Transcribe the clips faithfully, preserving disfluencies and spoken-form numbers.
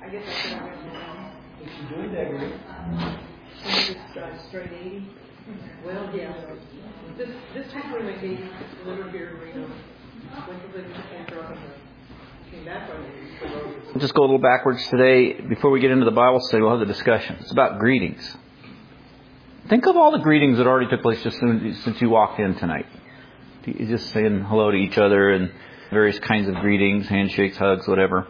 I guess that's what I got. If you doing that, great. Just uh, straight eighty. Well, yeah. This this time we went eighty, delivered here in Reno. Went to live in the truck and came back on it. We'll just go a little backwards today. Before we get into the Bible study, we'll have the discussion. It's about greetings. Think of all the greetings that already took place just soon, since you walked in tonight. You're just saying hello to each other and various kinds of greetings, handshakes, hugs, whatever.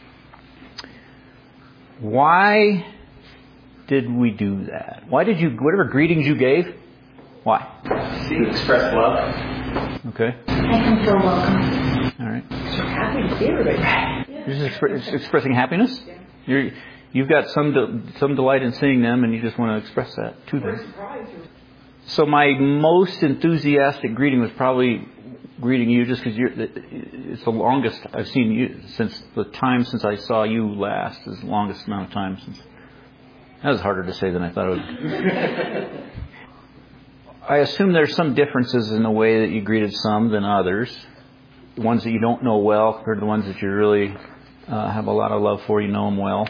Why did we do that? Why did you, whatever greetings you gave, why? To express love. Okay. I can feel welcome. All right. So happy to see everybody. You're just expre- expressing happiness? You're, you've got some de- some delight in seeing them, and you just want to express that to them. So my most enthusiastic greeting was probably greeting you, just because you're. It's the longest I've seen you since the time since I saw you last. Is the longest amount of time since. That was harder to say than I thought it would. I assume there's some differences in the way that you greeted some than others. The ones that you don't know well compared to the ones that you really uh, have a lot of love for, you know them well.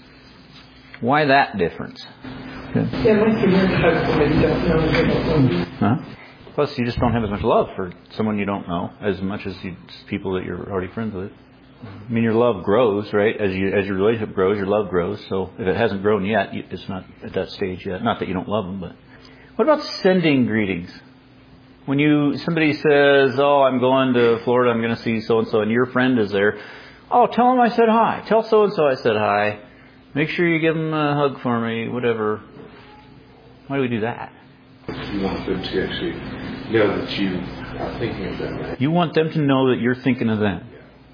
Why that difference? Yeah, once you learn to hug somebody you don't know, you don't know. Huh? Plus, you just don't have as much love for someone you don't know as much as you, people that you're already friends with. I mean, your love grows, right? As you as your relationship grows, your love grows. So if it hasn't grown yet, it's not at that stage yet. Not that you don't love them, but what about sending greetings? When you somebody says, "Oh, I'm going to Florida. I'm going to see so and so," and your friend is there. Oh, tell them I said hi. Tell so and so I said hi. Make sure you give them a hug for me. Whatever. Why do we do that? You want them to actually know that you are thinking of them. Right? You want them to know that you're thinking of them,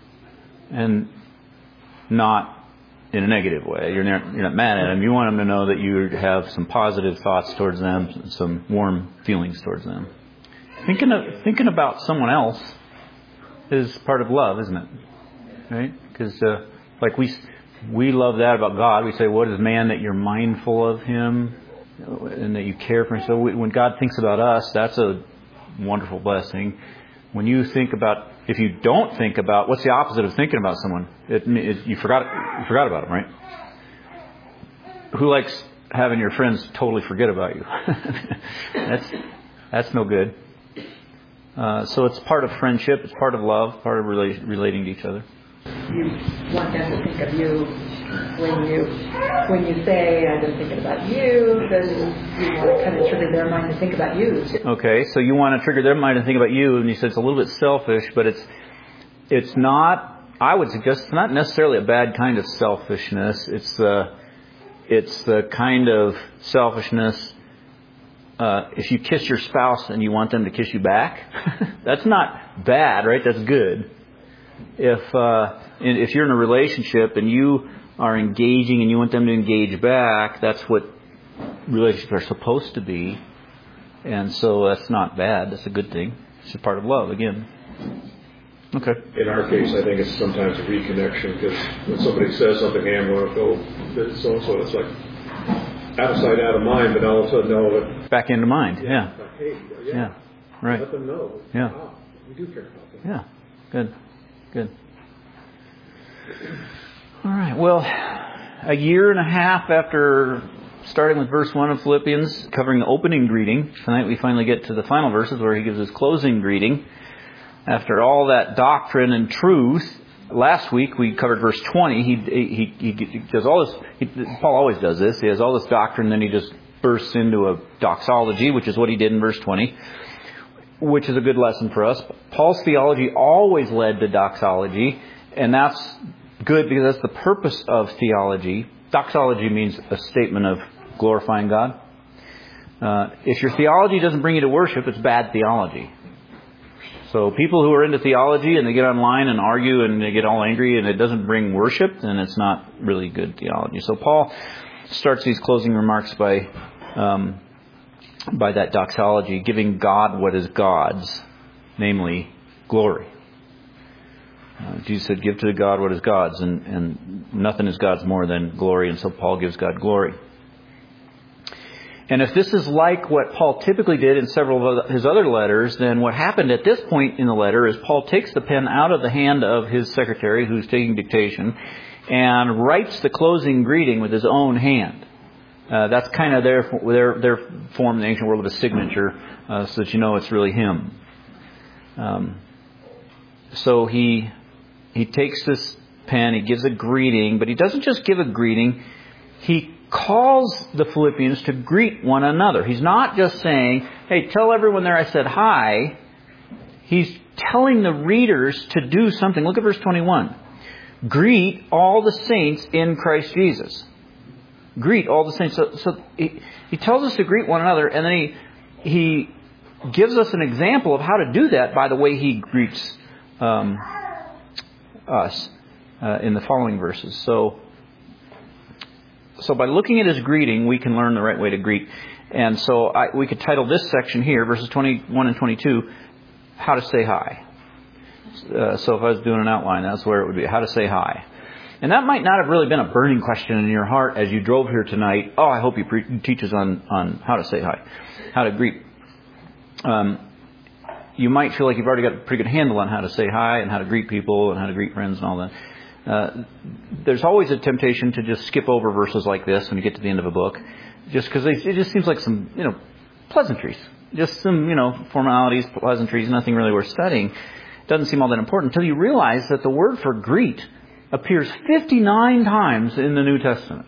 and not in a negative way. You're not, you're not mad at them. You want them to know that you have some positive thoughts towards them, some warm feelings towards them. Thinking of, thinking about someone else is part of love, isn't it? Right? Because uh, like we we love that about God. We say, "What is man that you're mindful of him, and that you care for him?" So we, when God thinks about us, that's a wonderful blessing. When you think about, if you don't think about, what's the opposite of thinking about someone? It, it, you forgot you forgot about them, right? Who likes having your friends totally forget about you? that's that's no good. Uh, so it's part of friendship, it's part of love, part of rela- relating to each other. You want them to think of you when you when you say, "I've been thinking about you," then you want to kind of trigger their mind to think about you too. Okay, so you want to trigger their mind to think about you, and you said it's a little bit selfish, but it's it's not. I would suggest it's not necessarily a bad kind of selfishness. It's the it's the kind of selfishness. Uh, if you kiss your spouse and you want them to kiss you back, that's not bad, right? That's good. If uh, if you're in a relationship and you are engaging and you want them to engage back, that's what relationships are supposed to be. And so that's not bad. That's a good thing. It's a part of love, again. Okay. In our case, I think it's sometimes a reconnection, because when somebody says something, hey, I'm going to go visit so-and-so, it's like out of sight, out of mind, but all of a sudden, no, it... Back into mind, yeah. yeah. Like, hey, yeah. yeah. Right. Let them know. Yeah. Wow, we do care about them. Yeah. Good. Good. All right. Well, a year and a half after starting with verse one of Philippians, covering the opening greeting, tonight we finally get to the final verses where he gives his closing greeting. After all that doctrine and truth, last week we covered verse twenty. He he he, he does all this. He, Paul always does this. He has all this doctrine, then he just bursts into a doxology, which is what he did in verse twenty, which is a good lesson for us. Paul's theology always led to doxology, and that's good because that's the purpose of theology. Doxology means a statement of glorifying God. Uh, if your theology doesn't bring you to worship, it's bad theology. So people who are into theology and they get online and argue and they get all angry and it doesn't bring worship, then it's not really good theology. So Paul starts these closing remarks by um, by that doxology, giving God what is God's, namely glory. Uh, Jesus said, "Give to God what is God's," and, and nothing is God's more than glory, and so Paul gives God glory. And if this is like what Paul typically did in several of his other letters, then what happened at this point in the letter is Paul takes the pen out of the hand of his secretary who's taking dictation, and writes the closing greeting with his own hand. Uh, that's kind of their, their, their form in the ancient world of a signature, uh, so that you know it's really him. Um, so he he takes this pen, he gives a greeting, but he doesn't just give a greeting. He calls the Philippians to greet one another. He's not just saying, hey, tell everyone there I said hi. He's telling the readers to do something. Look at verse twenty-one. Greet all the saints in Christ Jesus. Greet all the saints. So, so he, he tells us to greet one another, and then he he gives us an example of how to do that by the way he greets um, us uh, in the following verses. So, so by looking at his greeting, we can learn the right way to greet. And so I, we could title this section here, verses twenty-one and twenty-two, How to Say Hi. Uh, so if I was doing an outline, that's where it would be, how to say hi. And that might not have really been a burning question in your heart as you drove here tonight. Oh, I hope he pre- teaches on, on how to say hi, how to greet. Um, you might feel like you've already got a pretty good handle on how to say hi and how to greet people and how to greet friends and all that. Uh, there's always a temptation to just skip over verses like this when you get to the end of a book, just because it just seems like some, you know, pleasantries, just some, you know, formalities, pleasantries, nothing really worth studying. Doesn't seem all that important until you realize that the word for greet appears fifty-nine times in the New Testament.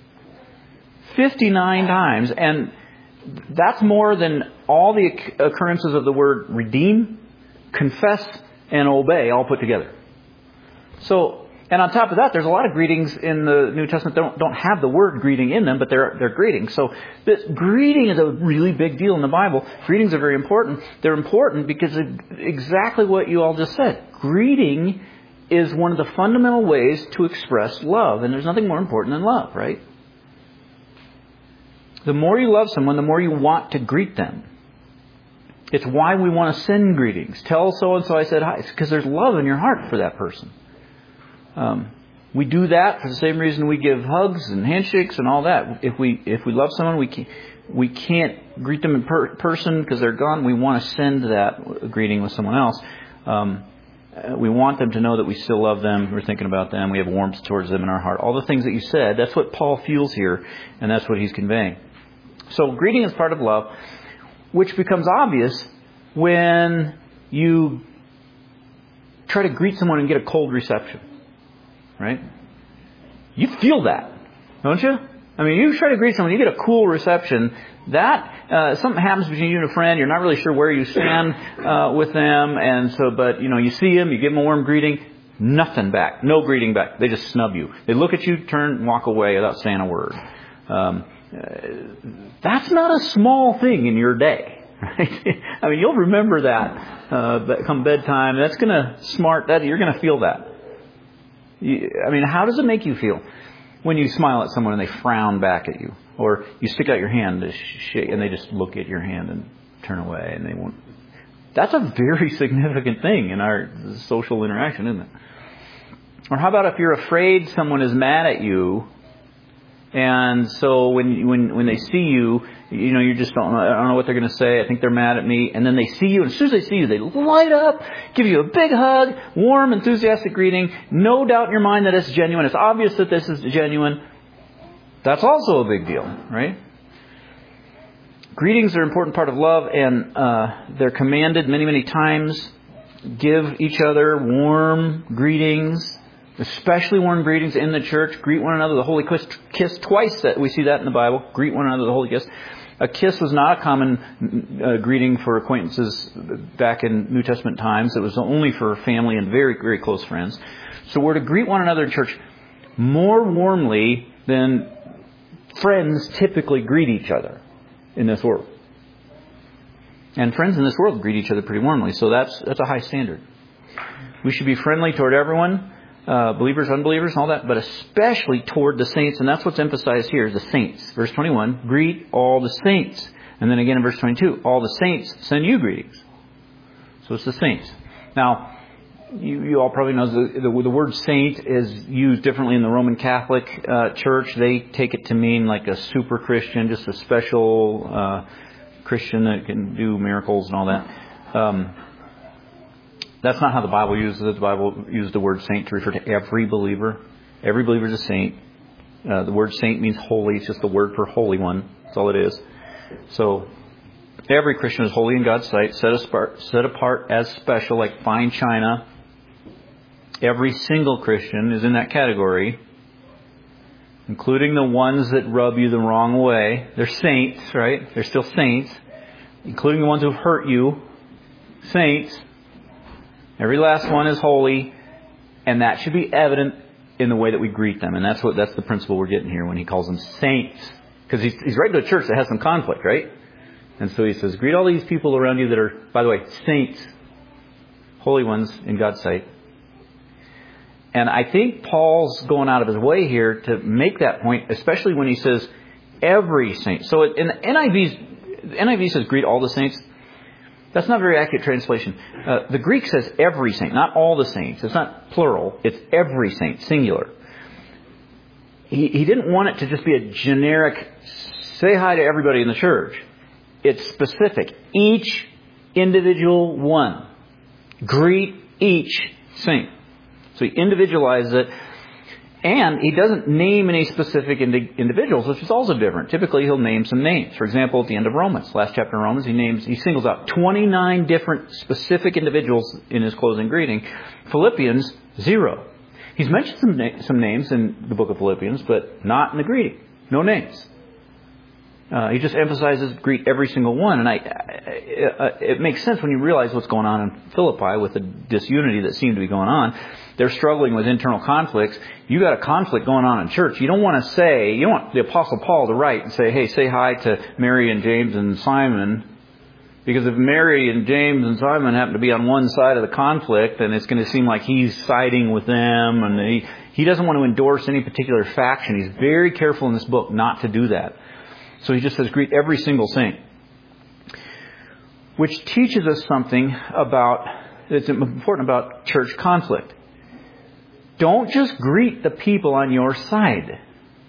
fifty-nine times, and that's more than all the occurrences of the word redeem, confess, and obey all put together. So, and on top of that, there's a lot of greetings in the New Testament that don't, don't have the word greeting in them, but they're they're greetings. So this greeting is a really big deal in the Bible. Greetings are very important. They're important because of exactly what you all just said. Greeting is one of the fundamental ways to express love, and there's nothing more important than love, right? The more you love someone, the more you want to greet them. It's why we want to send greetings. Tell so-and-so I said hi. It's because there's love in your heart for that person. Um, we do that for the same reason we give hugs and handshakes and all that. If we if we love someone, we can't, we can't greet them in per- person because they're gone. We want to send that greeting with someone else. Um, we want them to know that we still love them. We're thinking about them. We have warmth towards them in our heart. All the things that you said, that's what Paul feels here, and that's what he's conveying. So greeting is part of love, which becomes obvious when you try to greet someone and get a cold reception. Right? You feel that, don't you? I mean, you try to greet someone, you get a cool reception. That uh, something happens between you and a friend. You're not really sure where you stand uh, with them, and so, but you know, you see them, you give them a warm greeting. Nothing back, no greeting back. They just snub you. They look at you, turn, and walk away without saying a word. Um, uh, that's not a small thing in your day, right? I mean, you'll remember that uh, come bedtime. That's going to smart. That you're going to feel that. You, I mean, how does it make you feel when you smile at someone and they frown back at you? Or you stick out your hand to shake and they just look at your hand and turn away and they won't. That's a very significant thing in our social interaction, isn't it? Or how about if you're afraid someone is mad at you, and so when when when they see you, you know, you just don't know, I don't know what they're going to say. I think they're mad at me. And then they see you, and as soon as they see you, they light up, give you a big hug, warm, enthusiastic greeting. No doubt in your mind that it's genuine. It's obvious that this is genuine. That's also a big deal, right? Greetings are an important part of love, and uh, they're commanded many, many times. Give each other warm greetings, especially warm greetings in the church. Greet one another, the holy kiss, kiss twice. That we see that in the Bible. Greet one another, the holy kiss. A kiss was not a common uh, greeting for acquaintances back in New Testament times. It was only for family and very, very close friends. So we're to greet one another in church more warmly than friends typically greet each other in this world. And friends in this world greet each other pretty warmly. So that's that's a high standard. We should be friendly toward everyone. Uh, believers, unbelievers, and all that, but especially toward the saints, and that's what's emphasized here, the saints. Verse twenty-one, greet all the saints. And then again in verse twenty-two, all the saints send you greetings. So it's the saints. Now, you, you all probably know the, the, the word saint is used differently in the Roman Catholic uh, Church. They take it to mean like a super Christian, just a special uh, Christian that can do miracles and all that. Um, That's not how the Bible uses it. The Bible uses the word saint to refer to every believer. Every believer is a saint. Uh, the word saint means holy. It's just the word for holy one. That's all it is. So every Christian is holy in God's sight, set apart, set apart as special, like fine china. Every single Christian is in that category, including the ones that rub you the wrong way. They're saints, right? They're still saints. Including the ones who've hurt you. Saints. Every last one is holy. And that should be evident in the way that we greet them. And that's what that's the principle we're getting here when he calls them saints. Because he's, he's writing to a church that has some conflict, right? And so he says, greet all these people around you that are, by the way, saints. Holy ones in God's sight. And I think Paul's going out of his way here to make that point, especially when he says every saint. So in the N I V's, the N I V says greet all the saints. That's not a very accurate translation. Uh, the Greek says every saint, not all the saints. It's not plural. It's every saint, singular. He, he didn't want it to just be a generic, say hi to everybody in the church. It's specific. Each individual one. Greet each saint. So he individualizes it. And he doesn't name any specific indi- individuals, which is also different. Typically, he'll name some names. For example, at the end of Romans, last chapter of Romans, he names, he singles out twenty-nine different specific individuals in his closing greeting. Philippians, zero. He's mentioned some na- some names in the book of Philippians, but not in the greeting. No names. Uh, he just emphasizes greet every single one. And I, I, it makes sense when you realize what's going on in Philippi with the disunity that seemed to be going on. They're struggling with internal conflicts. You got a conflict going on in church. You don't want to say, you don't want the Apostle Paul to write and say, hey, say hi to Mary and James and Simon. Because if Mary and James and Simon happen to be on one side of the conflict, then it's going to seem like he's siding with them. And he, he doesn't want to endorse any particular faction. He's very careful in this book not to do that. So he just says, greet every single saint. Which teaches us something about, it's important about church conflict. Don't just greet the people on your side.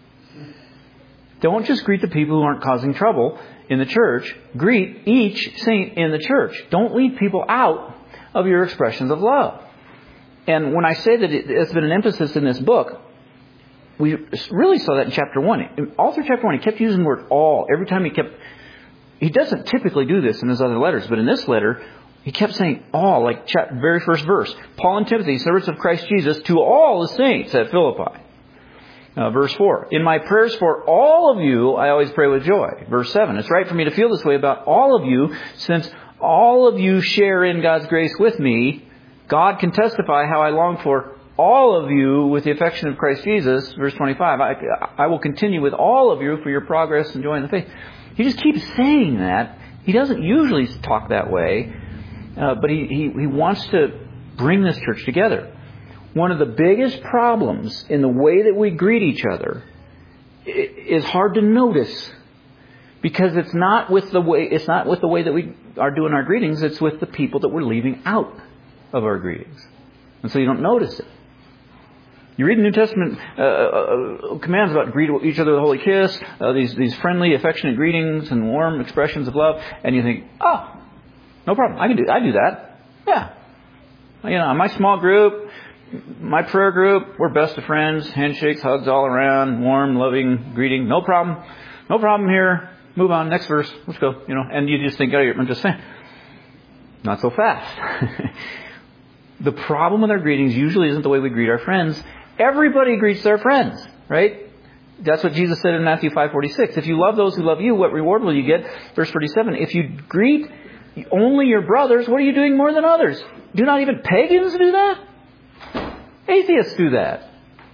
Don't just greet the people who aren't causing trouble in the church. Greet each saint in the church. Don't leave people out of your expressions of love. And when I say that it's been an emphasis in this book, we really saw that in chapter one. All through chapter one, he kept using the word all. Every time he kept... He doesn't typically do this in his other letters, but in this letter, he kept saying all, like chapter, very first verse. Paul and Timothy, servants of Christ Jesus, to all the saints at Philippi. Uh, verse four. In my prayers for all of you, I always pray with joy. Verse seven. It's right for me to feel this way about all of you, since all of you share in God's grace with me. God can testify how I long for all of you with the affection of Christ Jesus. Verse twenty-five. I, I will continue with all of you for your progress and joy in the faith. He just keeps saying that. He doesn't usually talk that way. Uh, but he, he, he wants to bring this church together. One of the biggest problems in the way that we greet each other is hard to notice, because it's not with the way it's not with the way that we are doing our greetings. It's with the people that we're leaving out of our greetings, and so you don't notice it. You read the New Testament uh, uh, commands about greet each other with a holy kiss, uh, these these friendly, affectionate greetings and warm expressions of love, and you think, oh. No problem. I can do. I do that. Yeah. You know, my small group, my prayer group, we're best of friends, handshakes, hugs all around, warm, loving greeting. No problem. No problem here. Move on. Next verse. Let's go. You know, and you just think, oh, I'm just saying. Not so fast. The problem with our greetings usually isn't the way we greet our friends. Everybody greets their friends, right? That's what Jesus said in Matthew five forty-six. If you love those who love you, what reward will you get? Verse forty-seven. If you greet only your brothers, what are you doing more than others? Do not even pagans do that? Atheists do that.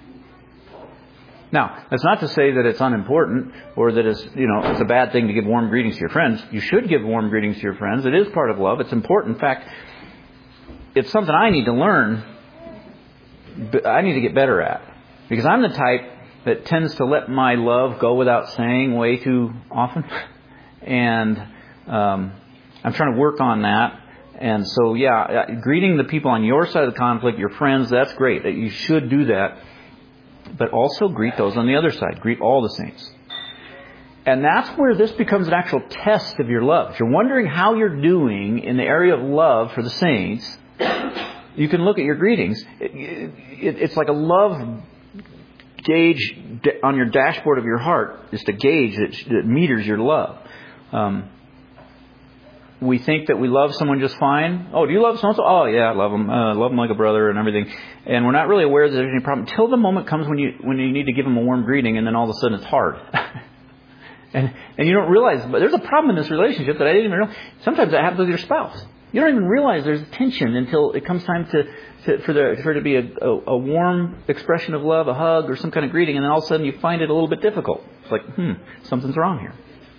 Now, that's not to say that it's unimportant or that it's, you know, it's a bad thing to give warm greetings to your friends. You should give warm greetings to your friends. It is part of love. It's important. In fact, it's something I need to learn. I need to get better at. Because I'm the type that tends to let my love go without saying way too often. And um, I'm trying to work on that. And so, yeah, greeting the people on your side of the conflict, your friends, that's great. That you should do that. But also greet those on the other side. Greet all the saints. And that's where this becomes an actual test of your love. If you're wondering how you're doing in the area of love for the saints, you can look at your greetings. It, it, it's like a love gauge on your dashboard of your heart, just a gauge that, that meters your love. Um, we think that we love someone just fine. Oh, do you love so-and-so? Oh, yeah, I love them. I uh, love them like a brother and everything. And we're not really aware that there's any problem until the moment comes when you when you need to give them a warm greeting, and then all of a sudden it's hard. and and you don't realize, but there's a problem in this relationship that I didn't even know. Sometimes that happens with your spouse. You don't even realize there's tension until it comes time to, to for there for it to be a, a, a warm expression of love, a hug, or some kind of greeting, and then all of a sudden you find it a little bit difficult. It's like, hmm, something's wrong here.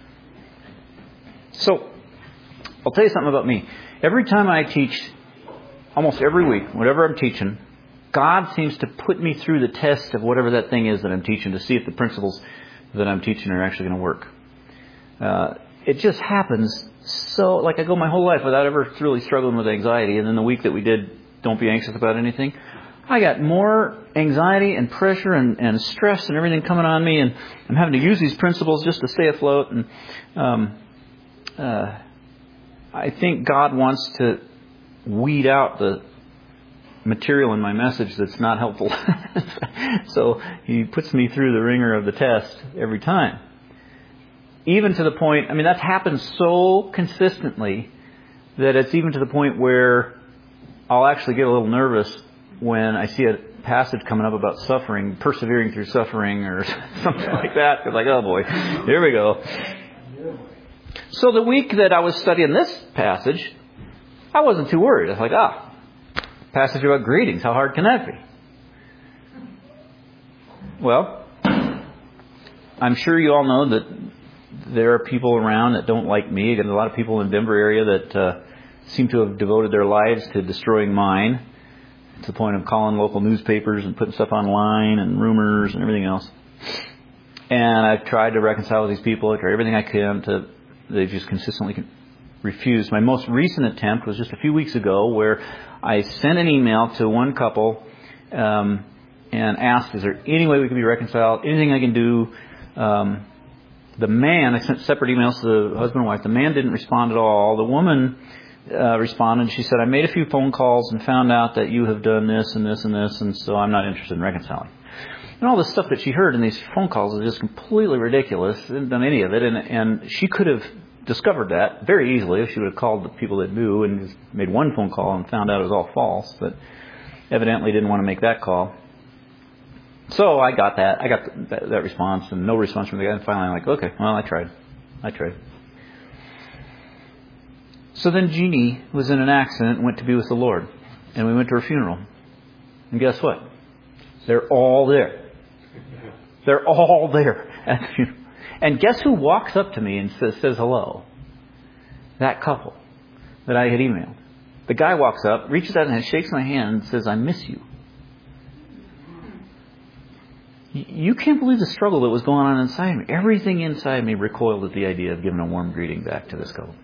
So, I'll tell you something about me. Every time I teach, almost every week, whatever I'm teaching, God seems to put me through the test of whatever that thing is that I'm teaching to see if the principles that I'm teaching are actually going to work. Uh, it just happens so, like I go my whole life without ever really struggling with anxiety, and then the week that we did Don't Be Anxious About Anything, I got more anxiety and pressure and, and stress and everything coming on me, and I'm having to use these principles just to stay afloat. And um, uh, I think God wants to weed out the material in my message that's not helpful. So He puts me through the ringer of the test every time. Even to the point, I mean, that's happened so consistently that it's even to the point where I'll actually get a little nervous when I see a passage coming up about suffering, persevering through suffering or something like that. It's like, oh boy, here we go. So the week that I was studying this passage, I wasn't too worried. I was like, ah, passage about greetings. How hard can that be? Well, I'm sure you all know that there are people around that don't like me. There's a lot of people in the Denver area that uh, seem to have devoted their lives to destroying mine, to the point of calling local newspapers and putting stuff online and rumors and everything else. And I've tried to reconcile with these people. I tried everything I can to. They've just consistently refused. My most recent attempt was just a few weeks ago, where I sent an email to one couple um, and asked, is there any way we can be reconciled? Anything I can do? Um, the man, I sent separate emails to the husband and wife. The man didn't respond at all. The woman uh, responded. She said, I made a few phone calls and found out that you have done this and this and this, and so I'm not interested in reconciling. And all the stuff that she heard in these phone calls is just completely ridiculous. She didn't done any of it. And, and she could have discovered that very easily if she would have called the people that knew and just made one phone call and found out it was all false. But evidently didn't want to make that call. So I got that. I got that, that response and no response from the guy. And finally I'm like, okay, well, I tried. I tried. So then Jeannie was in an accident and went to be with the Lord. And we went to her funeral. And guess what? They're all there. They're all there at the funeral. And guess who walks up to me and says, says hello? That couple that I had emailed. The guy walks up, reaches out and shakes my hand and says, I miss you. You can't believe the struggle that was going on inside me. Everything inside me recoiled at the idea of giving a warm greeting back to this couple.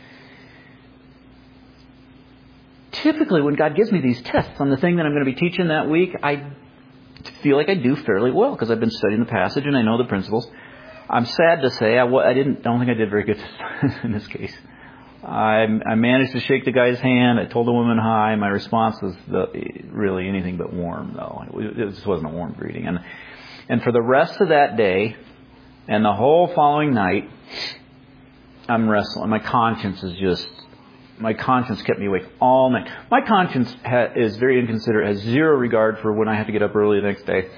Typically, when God gives me these tests on the thing that I'm going to be teaching that week, I feel like I do fairly well because I've been studying the passage and I know the principles. I'm sad to say I, I didn't. Don't think I did very good in this case. I, I managed to shake the guy's hand. I told the woman hi. My response was the, really anything but warm, though. It, it just wasn't a warm greeting. And and for the rest of that day and the whole following night, I'm wrestling. My conscience is just. My conscience kept me awake all night. My conscience ha- is very inconsiderate, has zero regard for when I have to get up early the next day.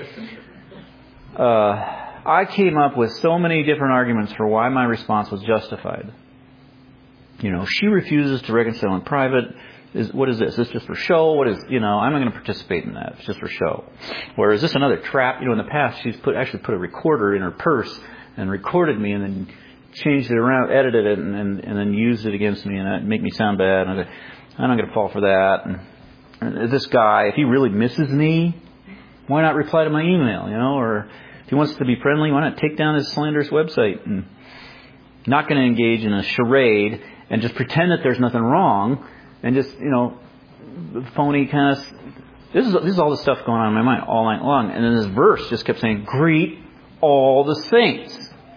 Uh, I came up with so many different arguments for why my response was justified. You know, she refuses to reconcile in private. Is what is this? Is this just for show? What is, you know, I'm not going to participate in that. It's just for show. Or is this another trap? You know, in the past, she's put actually put a recorder in her purse and recorded me and then changed it around, edited it, and, and, and then used it against me, and that make me sound bad. And I said, I'm not going to fall for that. And, and this guy, if he really misses me, why not reply to my email? You know, or if he wants to be friendly, why not take down his slanderous website? And not going to engage in a charade and just pretend that there's nothing wrong, and just, you know, phony kind of. This is this is all the stuff going on in my mind all night long. And then this verse just kept saying, "Greet all the saints."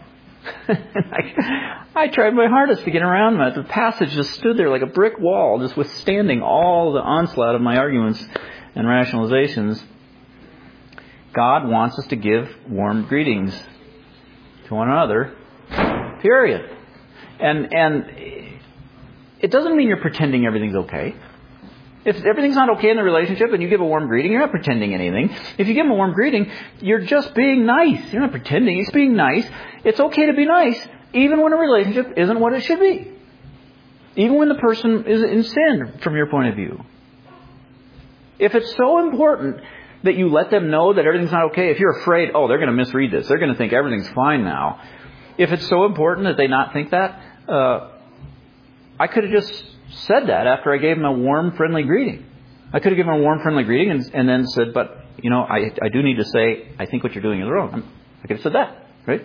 I, I tried my hardest to get around that. The passage just stood there like a brick wall, just withstanding all the onslaught of my arguments and rationalizations. God wants us to give warm greetings to one another, period. And and it doesn't mean you're pretending everything's okay. If everything's not okay in the relationship and you give a warm greeting, you're not pretending anything. If you give them a warm greeting, you're just being nice. You're not pretending. It's being nice. It's okay to be nice, even when a relationship isn't what it should be. Even when the person is in sin, from your point of view. If it's so important that you let them know that everything's not okay, if you're afraid, oh, they're going to misread this, they're going to think everything's fine now. If it's so important that they not think that, uh, I could have just said that after I gave them a warm, friendly greeting. I could have given them a warm, friendly greeting and, and then said, but, you know, I, I do need to say, I think what you're doing is wrong. I could have said that, right?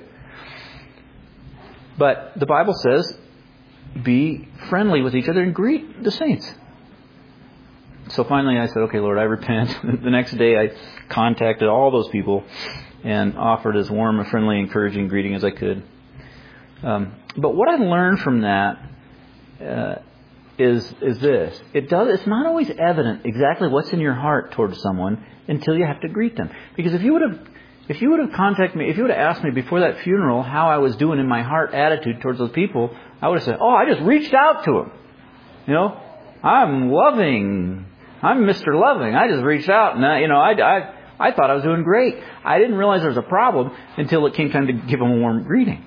But the Bible says, be friendly with each other and greet the saints. So finally I said, okay, Lord, I repent. The next day I contacted all those people and offered as warm, a friendly, encouraging greeting as I could. Um, but what I learned from that uh, is is this. It does. It's not always evident exactly what's in your heart towards someone until you have to greet them. Because if you would have if you would have contacted me, if you would have asked me before that funeral how I was doing in my heart attitude towards those people, I would have said, oh, I just reached out to them. You know, I'm loving. I'm Mister Loving. I just reached out and, I, you know, I, I, I thought I was doing great. I didn't realize there was a problem until it came time to give them a warm greeting.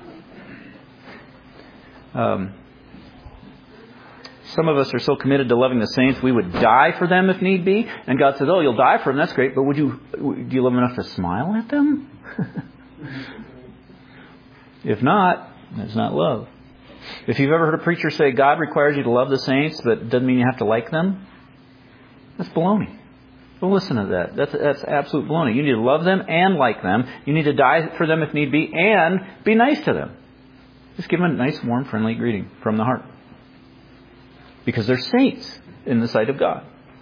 Um, some of us are so committed to loving the saints, we would die for them if need be. And God says, oh, you'll die for them. That's great. But would you, do you love them enough to smile at them? If not, that's not love. If you've ever heard a preacher say God requires you to love the saints, but it doesn't mean you have to like them, that's baloney. Don't listen to that. That's that's absolute baloney. You need to love them and like them. You need to die for them if need be and be nice to them. Just give them a nice, warm, friendly greeting from the heart. Because they're saints in the sight of God.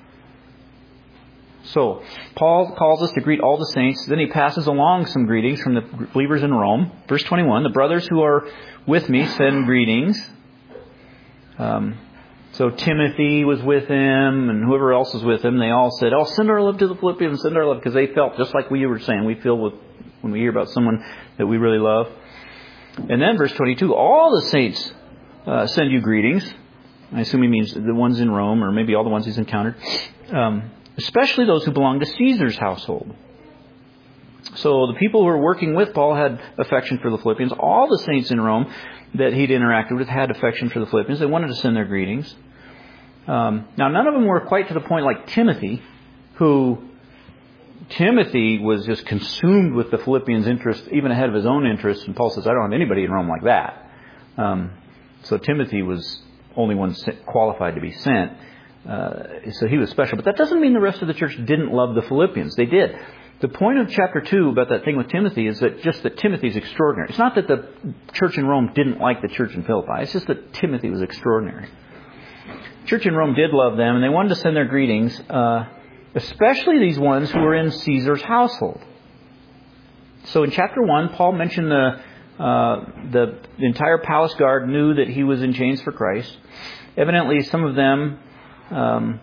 So, Paul calls us to greet all the saints. Then he passes along some greetings from the believers in Rome. Verse twenty-one, the brothers who are with me send greetings. Um... So Timothy was with him, and whoever else was with him, they all said, oh, send our love to the Philippians, send our love, because they felt just like we were saying. We feel with when we hear about someone that we really love. And then verse twenty-two, all the saints uh, send you greetings. I assume he means the ones in Rome, or maybe all the ones he's encountered. Um, especially those who belong to Caesar's household. So the people who were working with Paul had affection for the Philippians. All the saints in Rome that he'd interacted with had affection for the Philippians. They wanted to send their greetings. Um, now, none of them were quite to the point like Timothy, who Timothy was just consumed with the Philippians' interest, even ahead of his own interests. And Paul says, I don't have anybody in Rome like that. Um, so Timothy was only one qualified to be sent. Uh, so he was special. But that doesn't mean the rest of the church didn't love the Philippians. They did. The point of chapter two about that thing with Timothy is that just that Timothy's extraordinary. It's not that the church in Rome didn't like the church in Philippi. It's just that Timothy was extraordinary. Church in Rome did love them, and they wanted to send their greetings, uh, especially these ones who were in Caesar's household. So in chapter one, Paul mentioned the, uh, the the entire palace guard knew that he was in chains for Christ. Evidently, some of them um,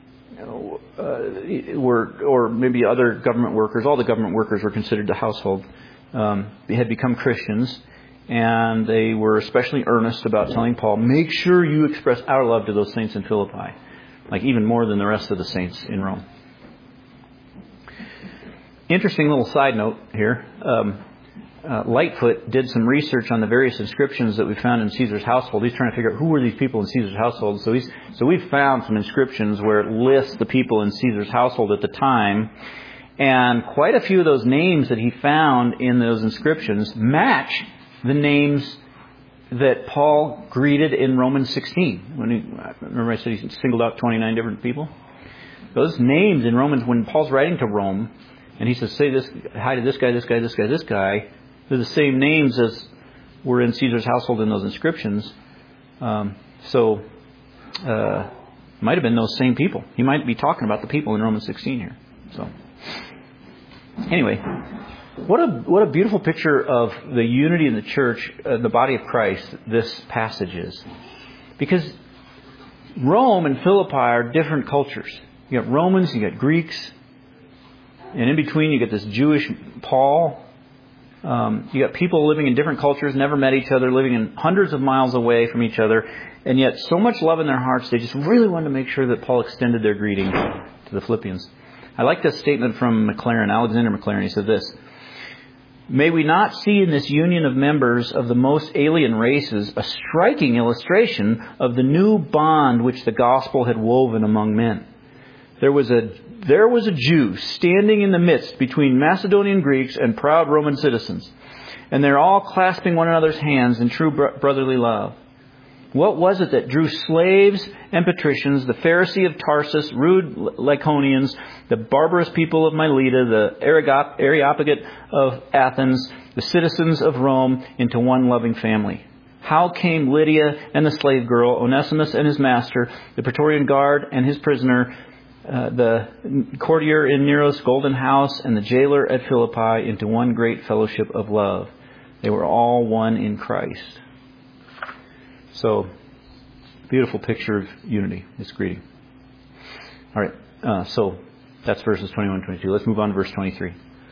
uh, were, or maybe other government workers. All the government workers were considered the household. Um, they had become Christians, and they were especially earnest about telling Paul, make sure you express our love to those saints in Philippi, like even more than the rest of the saints in Rome. Interesting little side note here. Um, uh, Lightfoot did some research on the various inscriptions that we found in Caesar's household. He's trying to figure out who were these people in Caesar's household. So he's so we've found some inscriptions where it lists the people in Caesar's household at the time. And quite a few of those names that he found in those inscriptions match the names that Paul greeted in Romans sixteen. When he, remember I said he singled out twenty-nine different people? Those names in Romans, when Paul's writing to Rome, and he says, say this, hi to this guy, this guy, this guy, this guy, they're the same names as were in Caesar's household in those inscriptions. Um, so, uh, might have been those same people. He might be talking about the people in Romans sixteen here. So, anyway, what a what a beautiful picture of the unity in the church, uh, the body of Christ, this passage is. Because Rome and Philippi are different cultures. You got Romans, you got Greeks. And in between, you get this Jewish Paul. Um, you got people living in different cultures, never met each other, living in hundreds of miles away from each other, and yet so much love in their hearts, they just really wanted to make sure that Paul extended their greeting to the Philippians. I like this statement from McLaren, Alexander McLaren. He said this: "May we not see in this union of members of the most alien races a striking illustration of the new bond which the gospel had woven among men. There was a there was a Jew standing in the midst between Macedonian Greeks and proud Roman citizens, and they're all clasping one another's hands in true bro- brotherly love. What was it that drew slaves and patricians, the Pharisee of Tarsus, rude Lycaonians, the barbarous people of Mileta, the Areop- Areopagite of Athens, the citizens of Rome, into one loving family? How came Lydia and the slave girl, Onesimus and his master, the Praetorian guard and his prisoner, uh, the courtier in Nero's golden house, and the jailer at Philippi into one great fellowship of love? They were all one in Christ." So, beautiful picture of unity, this greeting. All right, uh, so that's verses twenty-one and twenty-two. Let's move on to verse twenty-three.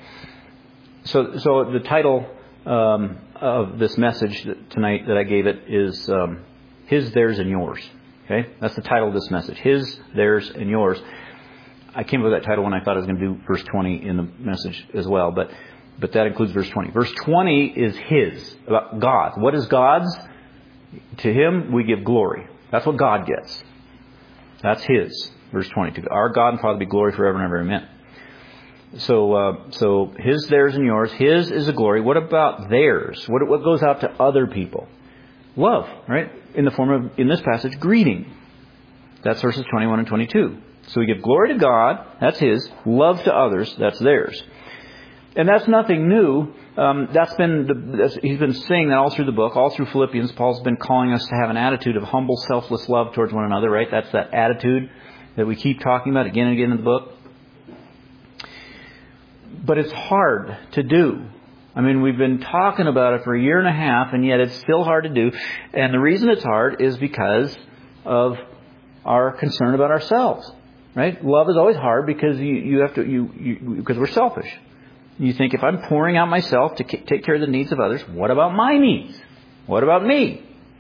So, so the title um, of this message tonight that I gave it is um, His, Theirs, and Yours. Okay, that's the title of this message: His, Theirs, and Yours. I came up with that title when I thought I was going to do verse twenty in the message as well, but but that includes verse twenty. Verse twenty is His, about God. What is God's? To Him we give glory. That's what God gets. That's His. Verse twenty. To our God and Father be glory forever and ever. Amen. So, uh, so His, theirs, and yours. His is a glory. What about theirs? What, what goes out to other people? Love, right? In the form of, in this passage, greeting. That's verses twenty-one and twenty-two. So we give glory to God. That's His. Love to others. That's theirs. And that's nothing new. Um, that's been the, that's, he's been saying that all through the book, all through Philippians. Paul's been calling us to have an attitude of humble, selfless love towards one another, right? That's that attitude that we keep talking about again and again in the book. But it's hard to do. I mean, we've been talking about it for a year and a half, and yet it's still hard to do. And the reason it's hard is because of our concern about ourselves, right? Love is always hard because you, you have to you, you because we're selfish. You think, if I'm pouring out myself to take care of the needs of others, what about my needs? What about me?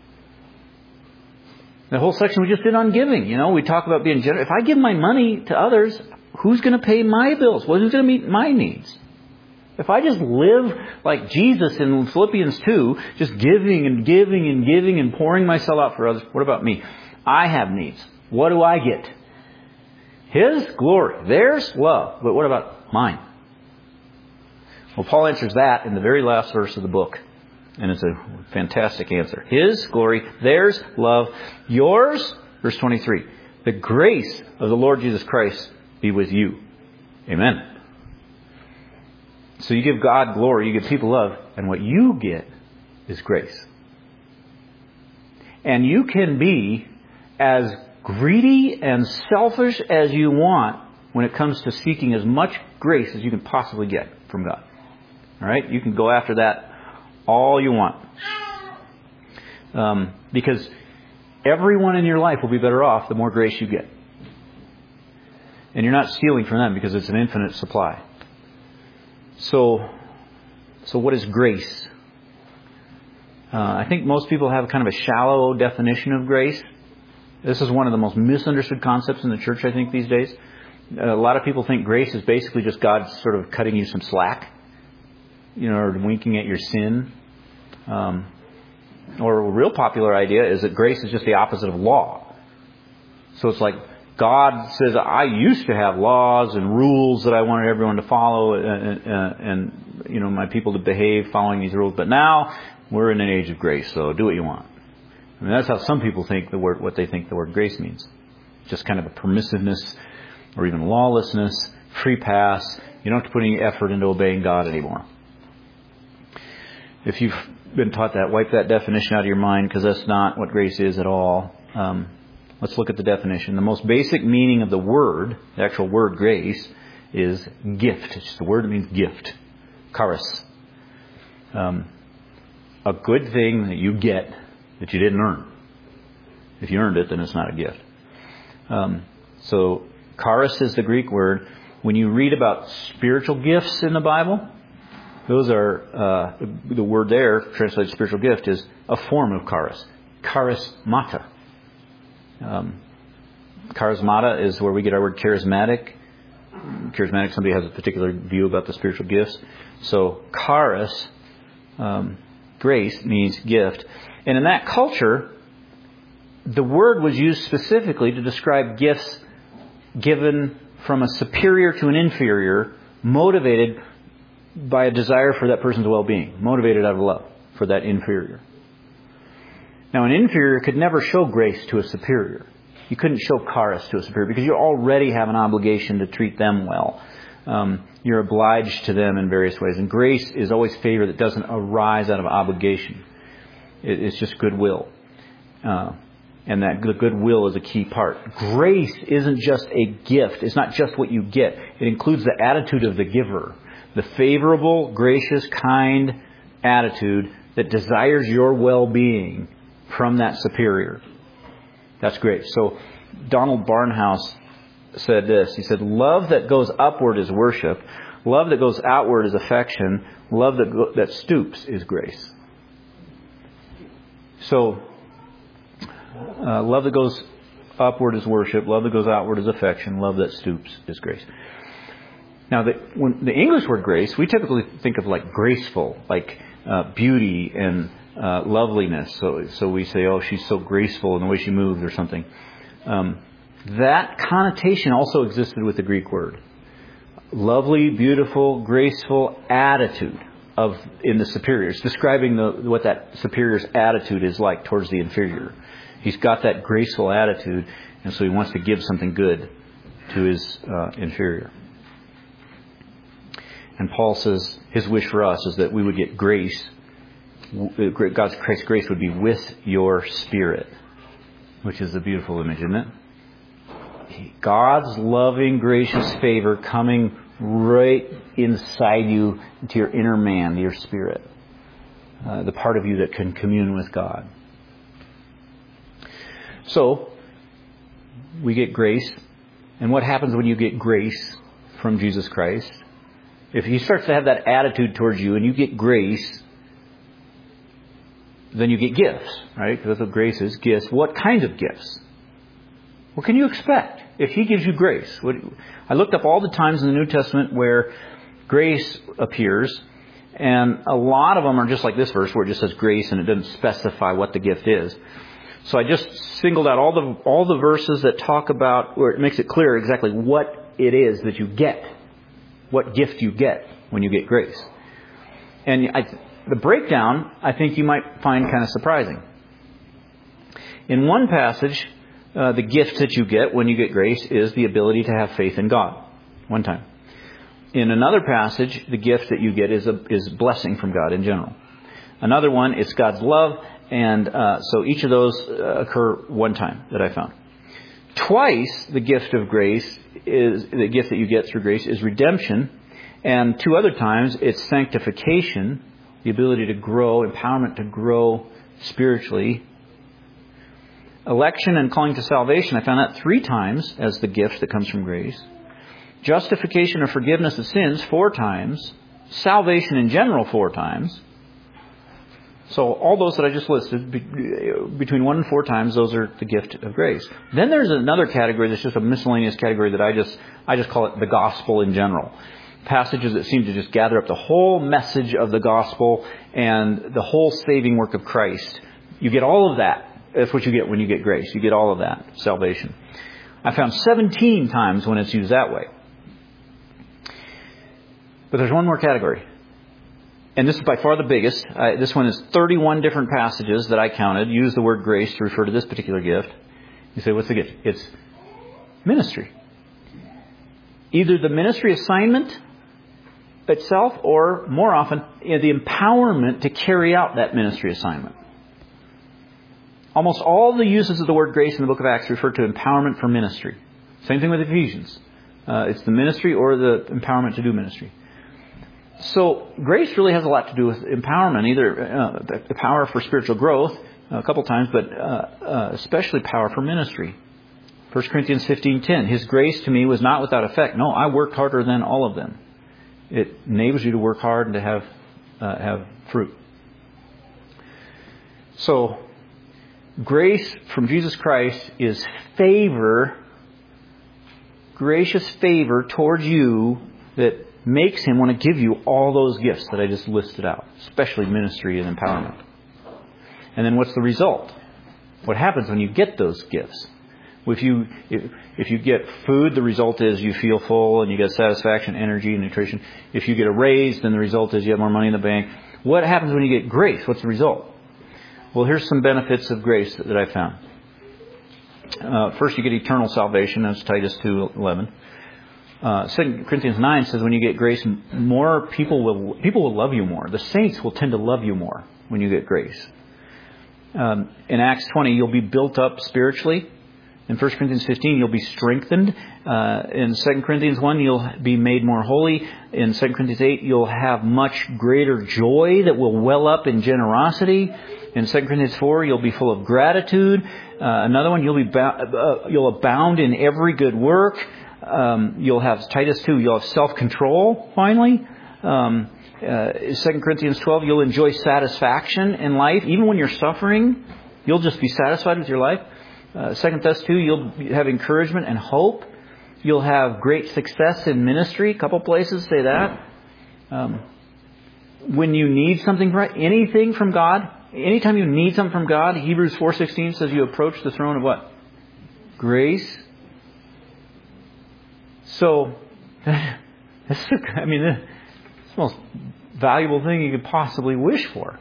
The whole section we just did on giving, you know, we talk about being generous. If I give my money to others, who's going to pay my bills? Well, who's going to meet my needs? If I just live like Jesus in Philippians two, just giving and giving and giving and pouring myself out for others, what about me? I have needs. What do I get? His glory. Theirs love. But what about mine? Well, Paul answers that in the very last verse of the book. And it's a fantastic answer. His glory, theirs love, yours, verse twenty-three. The grace of the Lord Jesus Christ be with you. Amen. So you give God glory, you give people love, and what you get is grace. And you can be as greedy and selfish as you want when it comes to seeking as much grace as you can possibly get from God. All right? You can go after that all you want. Um, because everyone in your life will be better off the more grace you get. And you're not stealing from them because it's an infinite supply. So, so what is grace? Uh, I think most people have kind of a shallow definition of grace. This is one of the most misunderstood concepts in the church, I think, these days. A lot of people think grace is basically just God sort of cutting you some slack, you know, or winking at your sin. Um, or a real popular idea is that grace is just the opposite of law. So it's like God says, I used to have laws and rules that I wanted everyone to follow and, and, and you know, my people to behave following these rules. But now we're in an age of grace, so do what you want. I mean, that's how some people think the word, what they think the word grace means. Just kind of a permissiveness or even lawlessness, free pass. You don't have to put any effort into obeying God anymore. If you've been taught that, wipe that definition out of your mind, because that's not what grace is at all. Um, let's look at the definition. The most basic meaning of the word, the actual word grace, is gift. It's just the word that means gift. Charis. Um, a good thing that you get that you didn't earn. If you earned it, then it's not a gift. Um, so, charis is the Greek word. When you read about spiritual gifts in the Bible, those are, uh, the, the word there, translated spiritual gift, is a form of charis. Charismata. Um, charismata is where we get our word charismatic. Charismatic, somebody has a particular view about the spiritual gifts. So, charis, um, grace, means gift. And in that culture, the word was used specifically to describe gifts given from a superior to an inferior, motivated by a desire for that person's well-being, motivated out of love for that inferior. Now, an inferior could never show grace to a superior. You couldn't show charis to a superior because you already have an obligation to treat them well. Um, you're obliged to them in various ways. And grace is always favor that doesn't arise out of obligation. It, it's just goodwill. Uh, and that the goodwill is a key part. Grace isn't just a gift. It's not just what you get. It includes the attitude of the giver. The favorable, gracious, kind attitude that desires your well-being from that superior. That's great. So Donald Barnhouse said this. He said, love that goes upward is worship. Love that goes outward is affection. Love that go- that stoops is grace. So, uh, love that goes upward is worship. Love that goes outward is affection. Love that stoops is grace. Now, the, when the English word grace, we typically think of like graceful, like uh, beauty and uh, loveliness. So, so we say, oh, she's so graceful in the way she moves or something. Um, that connotation also existed with the Greek word. Lovely, beautiful, graceful attitude of in the superior. It's describing the, what that superior's attitude is like towards the inferior. He's got that graceful attitude, and so he wants to give something good to his uh, inferior. And Paul says his wish for us is that we would get grace. God's grace would be with your spirit, which is a beautiful image, isn't it? God's loving, gracious favor coming right inside you, into your inner man, your spirit, uh, the part of you that can commune with God. So, we get grace. And what happens when you get grace from Jesus Christ? If he starts to have that attitude towards you and you get grace, then you get gifts, right? Because that's what grace is, gifts. What kind of gifts? What can you expect if he gives you grace? What, I looked up all the times in the New Testament where grace appears, and a lot of them are just like this verse where it just says grace and it doesn't specify what the gift is. So I just singled out all the all the verses that talk about, where it makes it clear exactly what it is that you get, what gift you get when you get grace. And I, the breakdown, I think you might find kind of surprising. In one passage, uh, the gift that you get when you get grace is the ability to have faith in God. One time. In another passage, the gift that you get is a is blessing from God in general. Another one, it's God's love. And uh, so each of those uh, occur one time that I found. Twice, the gift of grace is the gift that you get through grace is redemption, and two other times it's sanctification, the ability to grow, empowerment to grow spiritually. Election and calling to salvation, I found that three times as the gift that comes from grace. Justification or forgiveness of sins four times. Salvation in general four times. So all those that I just listed, between one and four times, those are the gift of grace. Then there's another category that's just a miscellaneous category that I just I just call it the gospel in general. Passages that seem to just gather up the whole message of the gospel and the whole saving work of Christ. You get all of that. That's what you get when you get grace. You get all of that, salvation. I found seventeen times when it's used that way. But there's one more category. And this is by far the biggest. Uh, this one is thirty-one different passages that I counted use the word grace to refer to this particular gift. You say, what's the gift? It's ministry. Either the ministry assignment itself or, more often, you know, the empowerment to carry out that ministry assignment. Almost all the uses of the word grace in the book of Acts refer to empowerment for ministry. Same thing with Ephesians. Uh, it's the ministry or the empowerment to do ministry. So grace really has a lot to do with empowerment, either uh, the power for spiritual growth a couple times, but uh, uh, especially power for ministry. First Corinthians fifteen ten. His grace to me was not without effect. No, I worked harder than all of them. It enables you to work hard and to have uh, have fruit. So, grace from Jesus Christ is favor, gracious favor towards you that makes Him want to give you all those gifts that I just listed out, especially ministry and empowerment. And then what's the result? What happens when you get those gifts? If you if, if you get food, the result is you feel full and you get satisfaction, energy, and nutrition. If you get a raise, then the result is you have more money in the bank. What happens when you get grace? What's the result? Well, here's some benefits of grace that, that I found. Uh, first, you get eternal salvation. That's Titus two eleven. Uh, Second Corinthians nine says when you get grace, more people will people will love you more. The saints will tend to love you more when you get grace. Um, in Acts twenty, you'll be built up spiritually. In First Corinthians fifteen, you'll be strengthened. Uh, in Second Corinthians one, you'll be made more holy. In Second Corinthians eight, you'll have much greater joy that will well up in generosity. In Second Corinthians four, you'll be full of gratitude. Uh, another one, you'll be bo- uh, you'll abound in every good work. Um, you'll have Titus two, you'll have self-control, finally. Um, uh, Second Corinthians twelve, you'll enjoy satisfaction in life. Even when you're suffering, you'll just be satisfied with your life. Uh, Second Thess two, you'll have encouragement and hope. You'll have great success in ministry. A couple places say that. Um, when you need something, right, anything from God, anytime you need something from God, Hebrews four sixteen says you approach the throne of what? Grace. So, this is, I mean, it's the most valuable thing you could possibly wish for.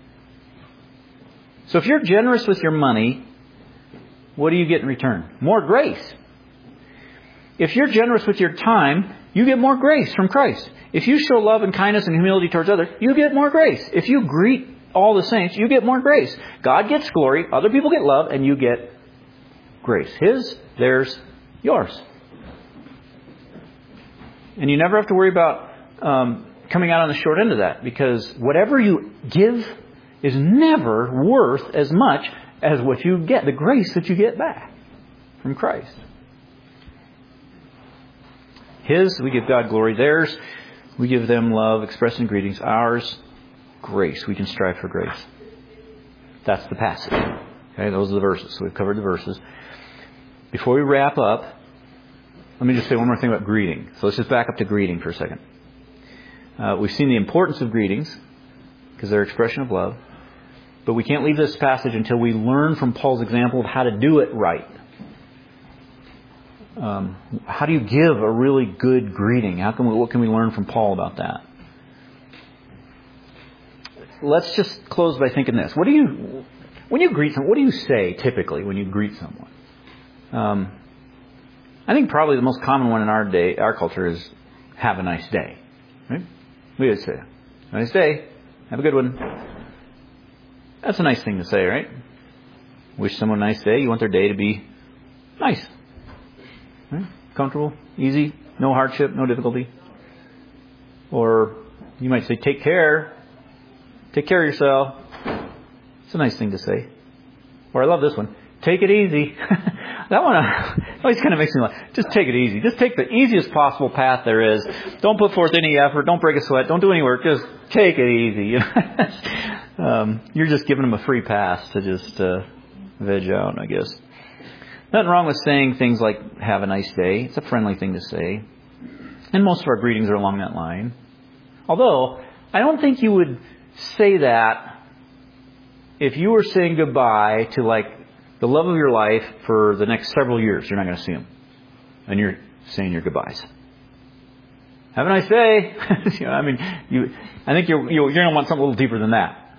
So if you're generous with your money, what do you get in return? More grace. If you're generous with your time, you get more grace from Christ. If you show love and kindness and humility towards others, you get more grace. If you greet all the saints, you get more grace. God gets glory, other people get love, and you get grace. His, theirs, yours. And you never have to worry about um, coming out on the short end of that, because whatever you give is never worth as much as what you get, the grace that you get back from Christ. His, we give God glory. Theirs, we give them love, expressed in greetings. Ours, grace. We can strive for grace. That's the passage. Okay, those are the verses. So we've covered the verses. Before we wrap up, let me just say one more thing about greeting. So let's just back up to greeting for a second. Uh, we've seen the importance of greetings because they're an expression of love. But we can't leave this passage until we learn from Paul's example of how to do it right. Um, how do you give a really good greeting? How can we, what can we learn from Paul about that? Let's just close by thinking this. What do you, when you greet someone, what do you say typically when you greet someone? Um, I think probably the most common one in our day, our culture, is "Have a nice day." Right? We would say, "Have a nice day. Have a good one." That's a nice thing to say, right? Wish someone a nice day. You want their day to be nice. Right? Comfortable, easy, no hardship, no difficulty. Or you might say, "Take care. Take care of yourself." It's a nice thing to say. Or I love this one. "Take it easy." That one always kind of makes me laugh. Just take it easy. Just take the easiest possible path there is. Don't put forth any effort. Don't break a sweat. Don't do any work. Just take it easy. um, you're just giving them a free pass to just uh, veg out, I guess. Nothing wrong with saying things like "Have a nice day." It's a friendly thing to say. And most of our greetings are along that line. Although, I don't think you would say that if you were saying goodbye to like the love of your life for the next several years. You're not going to see them. And you're saying your goodbyes. Have a nice day. you know, I mean, you. I think you're you're going to want something a little deeper than that.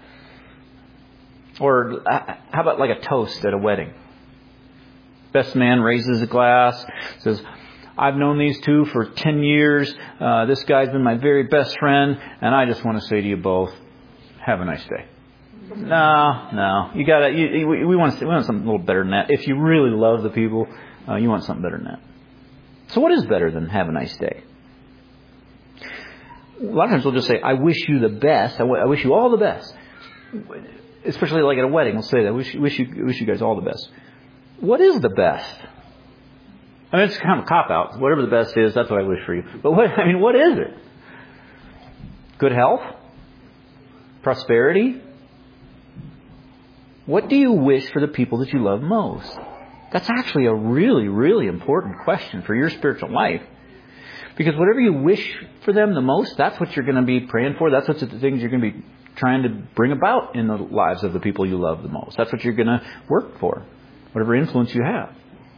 Or how about like a toast at a wedding? Best man raises a glass, says, "I've known these two for ten years. Uh, this guy's been my very best friend, and I just want to say to you both, have a nice day." No, no. You gotta. You, we, we want we want something a little better than that. If you really love the people, uh, you want something better than that. So, what is better than "have a nice day"? A lot of times we'll just say, "I wish you the best. I, w- I wish you all the best." Especially like at a wedding, we'll say that. "I wish, wish you wish you guys all the best." What is the best? I mean, it's kind of a cop-out. Whatever the best is, that's what I wish for you. But what, I mean, what is it? Good health? Prosperity? What do you wish for the people that you love most? That's actually a really, really important question for your spiritual life. Because whatever you wish for them the most, that's what you're going to be praying for. That's what the things you're going to be trying to bring about in the lives of the people you love the most. That's what you're going to work for, whatever influence you have.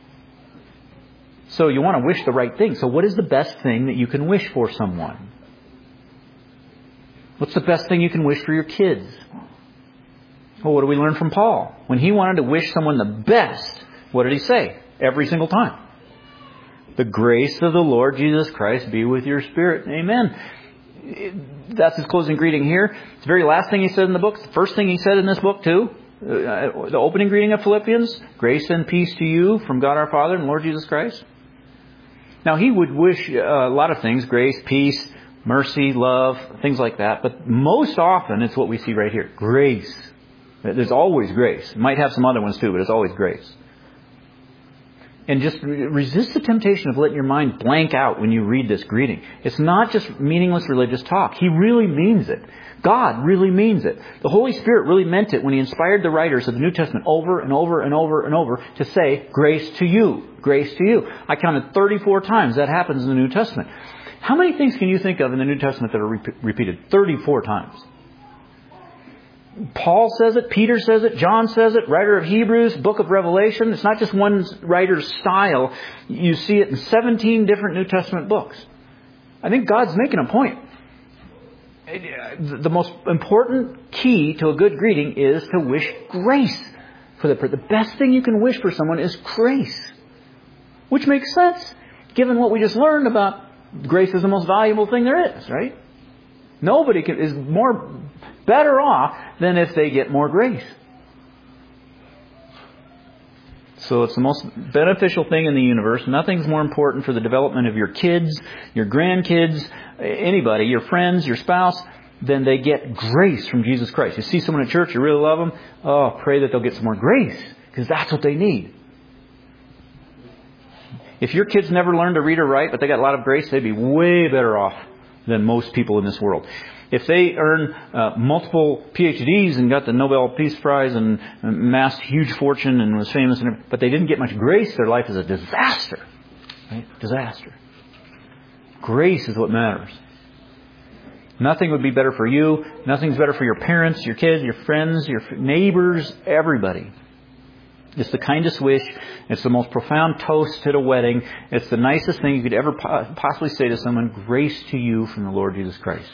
So you want to wish the right thing. So what is the best thing that you can wish for someone? What's the best thing you can wish for your kids? Well, what do we learn from Paul? When he wanted to wish someone the best, what did he say? Every single time. The grace of the Lord Jesus Christ be with your spirit. Amen. That's his closing greeting here. It's the very last thing he said in the book. It's the first thing he said in this book too. Uh, the opening greeting of Philippians. Grace and peace to you from God our Father and Lord Jesus Christ. Now he would wish uh, a lot of things. Grace, peace, mercy, love, things like that. But most often it's what we see right here. Grace. There's always grace. It might have some other ones too, but it's always grace. And just resist the temptation of letting your mind blank out when you read this greeting. It's not just meaningless religious talk. He really means it. God really means it. The Holy Spirit really meant it when He inspired the writers of the New Testament over and over and over and over to say, grace to you, grace to you. I counted thirty-four times that happens in the New Testament. How many things can you think of in the New Testament that are re- repeated thirty-four times? Paul says it, Peter says it, John says it, writer of Hebrews, book of Revelation. It's not just one writer's style. You see it in seventeen different New Testament books. I think God's making a point. The most important key to a good greeting is to wish grace for the person. The best thing you can wish for someone is grace. Which makes sense, given what we just learned about grace is the most valuable thing there is, right? Nobody can, is more better off than if they get more grace. So it's the most beneficial thing in the universe. Nothing's more important for the development of your kids, your grandkids, anybody, your friends, your spouse, than they get grace from Jesus Christ. You see someone at church, you really love them, oh, pray that they'll get some more grace, because that's what they need. If your kids never learned to read or write, but they got a lot of grace, they'd be way better off than most people in this world. If they earn uh, multiple P H Ds and got the Nobel Peace Prize and amassed huge fortune and was famous, and but they didn't get much grace, their life is a disaster. Right? Disaster. Grace is what matters. Nothing would be better for you. Nothing's better for your parents, your kids, your friends, your neighbors, everybody. It's the kindest wish. It's the most profound toast at a wedding. It's the nicest thing you could ever possibly say to someone. Grace to you from the Lord Jesus Christ.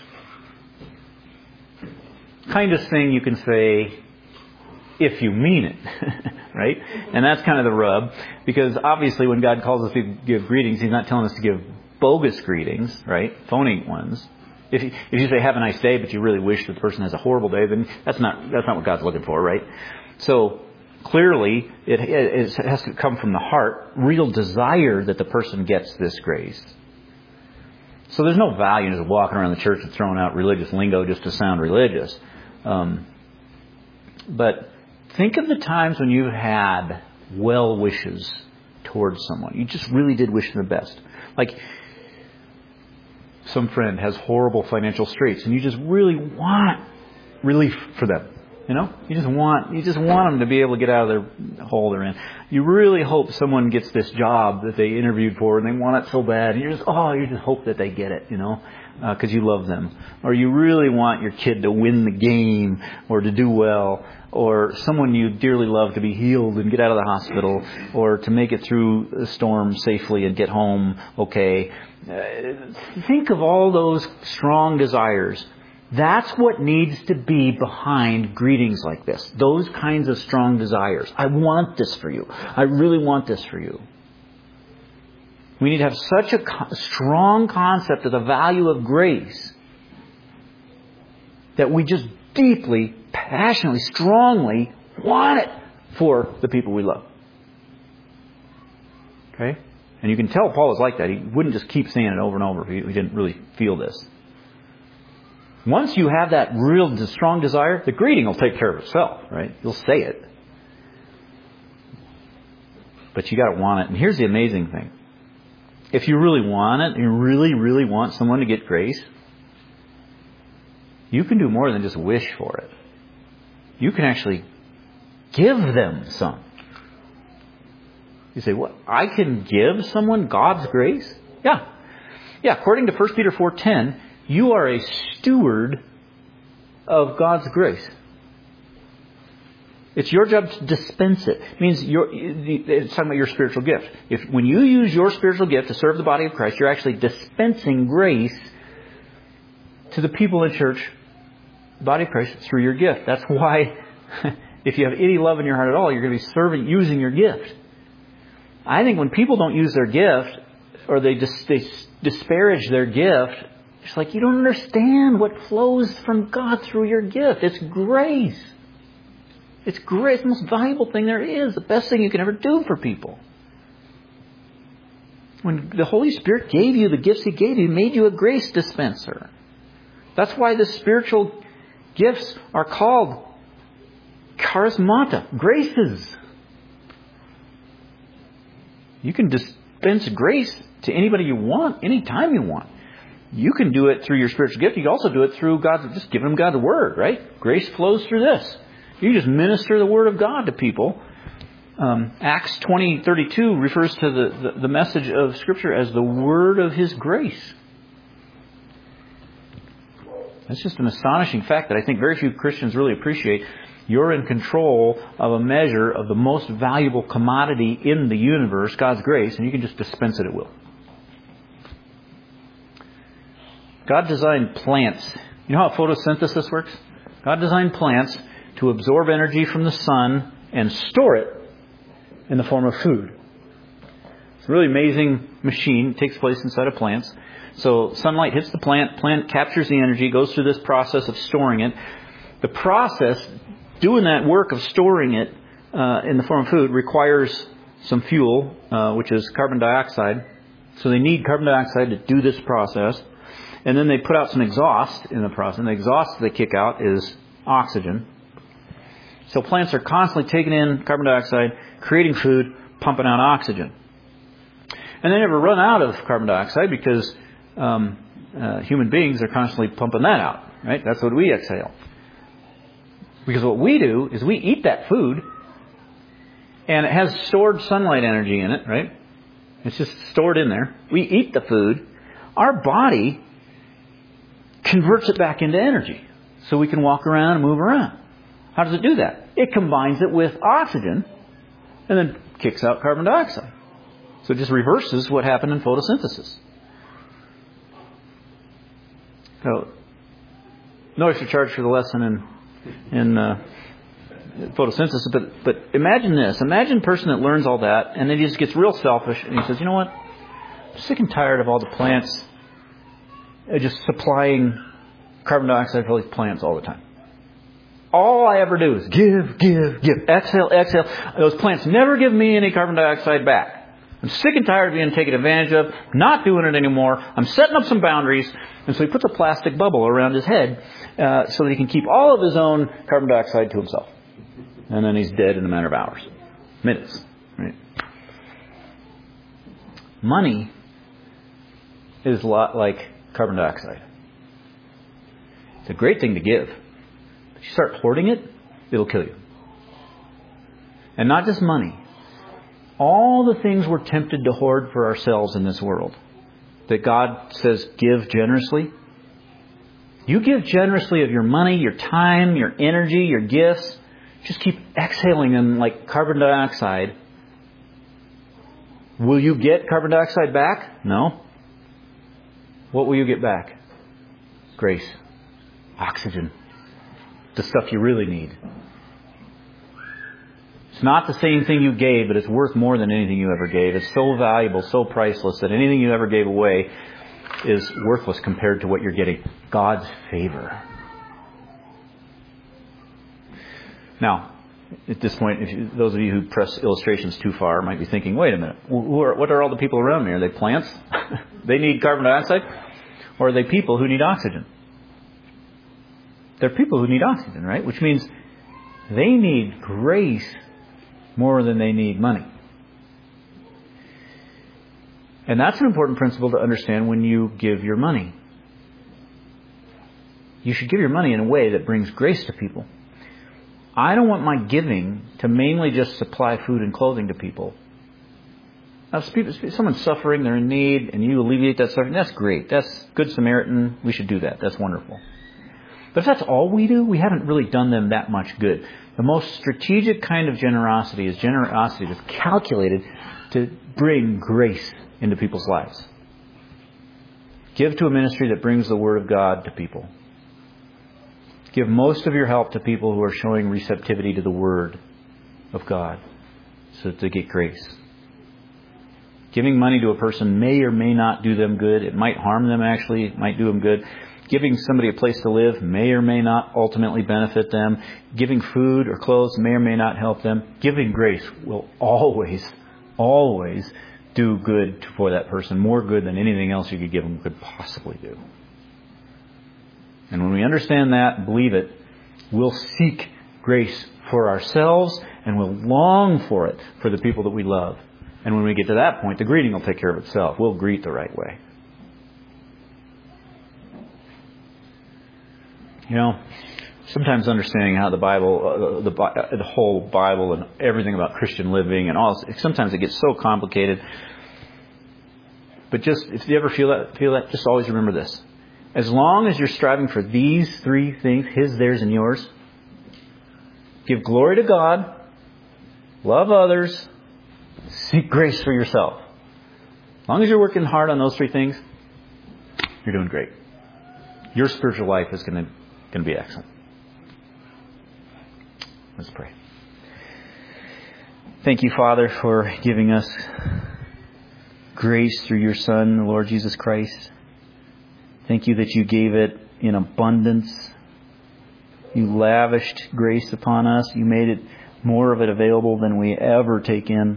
Kindest thing you can say if you mean it. Right? And that's kind of the rub. Because obviously when God calls us to give greetings, He's not telling us to give bogus greetings, right? Phony ones. If you, if you say have a nice day, but you really wish that the person has a horrible day, then that's not that's not what God's looking for, right? So clearly, it, it has to come from the heart, real desire that the person gets this grace. So there's no value in just walking around the church and throwing out religious lingo just to sound religious. Um, but think of the times when you've had well wishes towards someone. You just really did wish them the best. Like some friend has horrible financial straits and you just really want relief for them. You know, you just want you just want them to be able to get out of their hole they're in. You really hope someone gets this job that they interviewed for and they want it so bad. And you just oh, you just hope that they get it, you know, because uh, you love them. Or you really want your kid to win the game or to do well, or someone you dearly love to be healed and get out of the hospital, or to make it through the storm safely and get home okay. Uh, think of all those strong desires. That's what needs to be behind greetings like this. Those kinds of strong desires. I want this for you. I really want this for you. We need to have such a co- strong concept of the value of grace that we just deeply, passionately, strongly want it for the people we love. Okay? And you can tell Paul is like that. He wouldn't just keep saying it over and over if he didn't really feel this. Once you have that real strong desire, the greeting will take care of itself, right? You'll say it. But you got to want it. And here's the amazing thing. if you really want it, you really, really want someone to get grace, you can do more than just wish for it. You can actually give them some. You say, what? I can give someone God's grace? Yeah. Yeah, according to First Peter four ten, you are a steward of God's grace. It's your job to dispense it. It means you're, it's talking about your spiritual gift. If when you use your spiritual gift to serve the body of Christ, you're actually dispensing grace to the people in church, the body of Christ, through your gift. That's why if you have any love in your heart at all, you're going to be serving, using your gift. I think when people don't use their gift, or they dis- they disparage their gift, it's like you don't understand what flows from God through your gift. It's grace. It's grace. It's the most valuable thing there is. The best thing you can ever do for people. When the Holy Spirit gave you the gifts He gave you, He made you a grace dispenser. That's why the spiritual gifts are called charismata, graces. You can dispense grace to anybody you want, anytime you want. You can do it through your spiritual gift. You can also do it through God, just giving them God's Word, right? Grace flows through this. You just minister the Word of God to people. Um, Acts twenty thirty-two refers to the, the, the message of Scripture as the Word of His grace. That's just an astonishing fact that I think very few Christians really appreciate. You're in control of a measure of the most valuable commodity in the universe, God's grace, and you can just dispense it at will. God designed plants. You know how photosynthesis works? God designed plants to absorb energy from the sun and store it in the form of food. It's a really amazing machine. It takes place inside of plants. So sunlight hits the plant, plant captures the energy, goes through this process of storing it. The process, doing that work of storing it uh, in the form of food, requires some fuel, uh, which is carbon dioxide. So they need carbon dioxide to do this process. And then they put out some exhaust in the process. And the exhaust they kick out is oxygen. So plants are constantly taking in carbon dioxide, creating food, pumping out oxygen. And they never run out of carbon dioxide because um, uh, human beings are constantly pumping that out. Right? That's what we exhale. Because what we do is we eat that food, and it has stored sunlight energy in it, right? It's just stored in there. We eat the food. Our body converts it back into energy so we can walk around and move around. How does it do that? It combines it with oxygen and then kicks out carbon dioxide. So it just reverses what happened in photosynthesis. So, no extra charge for the lesson in in uh, photosynthesis, but but imagine this. Imagine a person that learns all that and then he just gets real selfish and he says, you know what? I'm sick and tired of all the plants just supplying carbon dioxide for all these plants all the time. All I ever do is give, give, give. Exhale, exhale. Those plants never give me any carbon dioxide back. I'm sick and tired of being taken advantage of. Not doing it anymore. I'm setting up some boundaries. And so he puts a plastic bubble around his head uh, so that he can keep all of his own carbon dioxide to himself. And then he's dead in a matter of hours. Minutes. Right? Money is a lot like carbon dioxide. It's a great thing to give. If you start hoarding it, it'll kill you. And not just money. All the things we're tempted to hoard for ourselves in this world. That God says, give generously. You give generously of your money, your time, your energy, your gifts. Just keep exhaling them like carbon dioxide. Will you get carbon dioxide back? No. What will you get back? Grace. Oxygen. The stuff you really need. It's not the same thing you gave, but it's worth more than anything you ever gave. It's so valuable, so priceless, that anything you ever gave away is worthless compared to what you're getting. God's favor. Now, at this point, if you, those of you who press illustrations too far might be thinking, wait a minute, who are, what are all the people around me? Are they plants? They need carbon dioxide? Or are they people who need oxygen? They're people who need oxygen, right? Which means they need grace more than they need money. And that's an important principle to understand when you give your money. You should give your money in a way that brings grace to people. I don't want my giving to mainly just supply food and clothing to people. Now, if someone's suffering, they're in need, and you alleviate that suffering, that's great. That's good Samaritan. We should do that. That's wonderful. But if that's all we do, we haven't really done them that much good. The most strategic kind of generosity is generosity that's calculated to bring grace into people's lives. Give to a ministry that brings the Word of God to people. Give most of your help to people who are showing receptivity to the Word of God so that they get grace. Giving money to a person may or may not do them good. It might harm them, actually. It might do them good. Giving somebody a place to live may or may not ultimately benefit them. Giving food or clothes may or may not help them. Giving grace will always, always do good for that person. More good than anything else you could give them could possibly do. And when we understand that and believe it, we'll seek grace for ourselves and we'll long for it for the people that we love. And when we get to that point, the greeting will take care of itself. We'll greet the right way. You know, sometimes understanding how the Bible, uh, the, the whole Bible and everything about Christian living and all, sometimes it gets so complicated. But just, if you ever feel that, feel that, just always remember this. As long as you're striving for these three things, His, theirs, and yours, give glory to God, love others, seek grace for yourself. As long as you're working hard on those three things, you're doing great. Your spiritual life is going to going to be excellent. Let's pray. Thank you, Father, for giving us grace through your Son, the Lord Jesus Christ. Thank you that you gave it in abundance. You lavished grace upon us. You made it more of it available than we ever take in.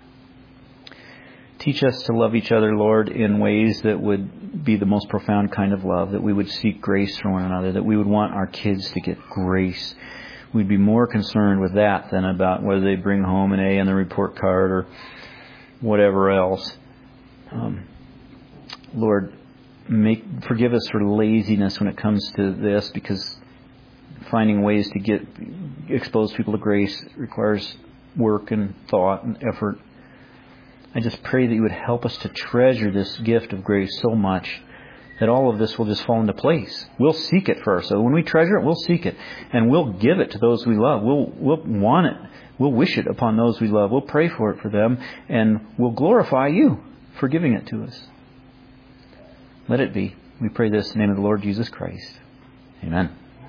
Teach us to love each other, Lord, in ways that would be the most profound kind of love, that we would seek grace from one another, that we would want our kids to get grace. We'd be more concerned with that than about whether they bring home an A on the report card or whatever else. Um, Lord, make forgive us for laziness when it comes to this, because finding ways to get expose people to grace requires work and thought and effort. I just pray that you would help us to treasure this gift of grace so much that all of this will just fall into place. We'll seek it for ourselves. When we treasure it, we'll seek it. And we'll give it to those we love. We'll, we'll want it. We'll wish it upon those we love. We'll pray for it for them. And we'll glorify you for giving it to us. Let it be. We pray this in the name of the Lord Jesus Christ. Amen.